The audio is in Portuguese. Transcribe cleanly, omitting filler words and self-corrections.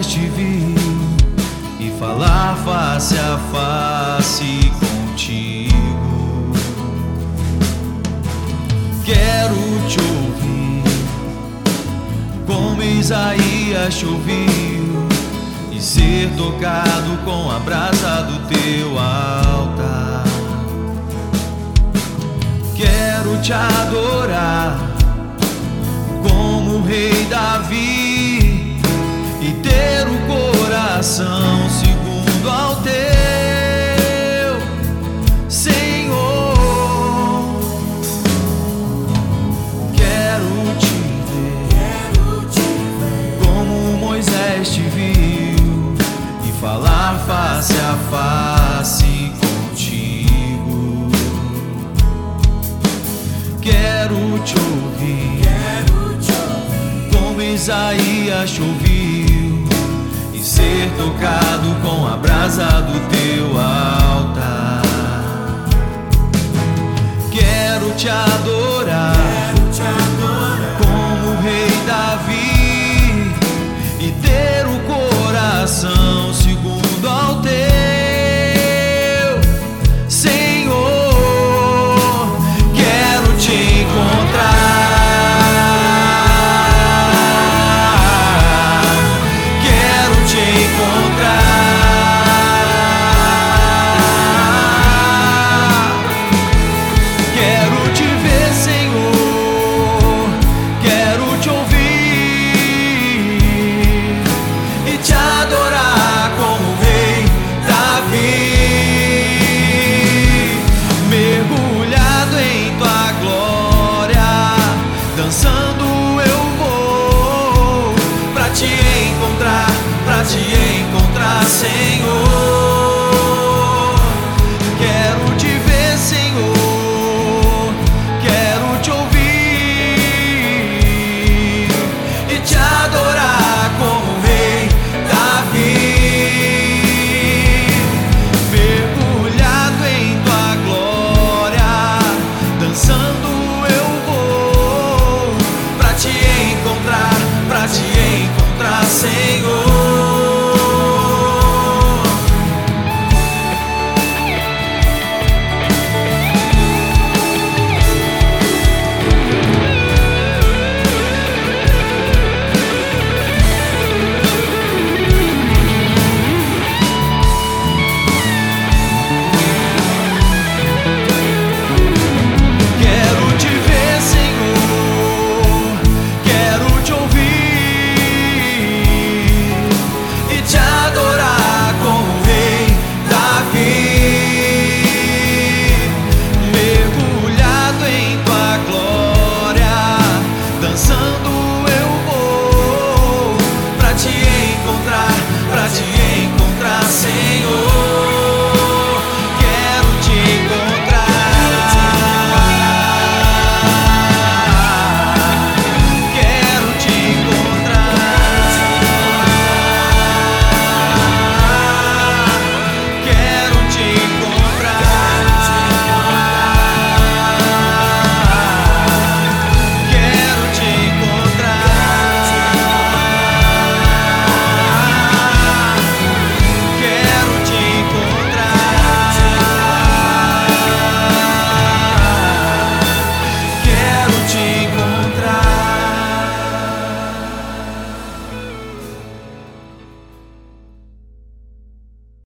te vir e falar face a face contigo. Quero te ouvir como Isaías te ouviu e ser tocado com a brasa do teu altar. Quero te adorar como o rei Davi e ter o coração segundo ao teu, Senhor. Quero te ver como Moisés te viu e falar face a face contigo. Quero te ouvir como Isaías te ouviu e ser tocado com a brasa do teu altar. Quero te adorar como o rei Davi e ter o coração segundo ao teu, Senhor. Quero te encontrar, quero te ver, Senhor. Quero te ouvir e te adorar como o rei Davi. Mergulhado em tua glória, dançando eu vou pra te encontrar, Senhor.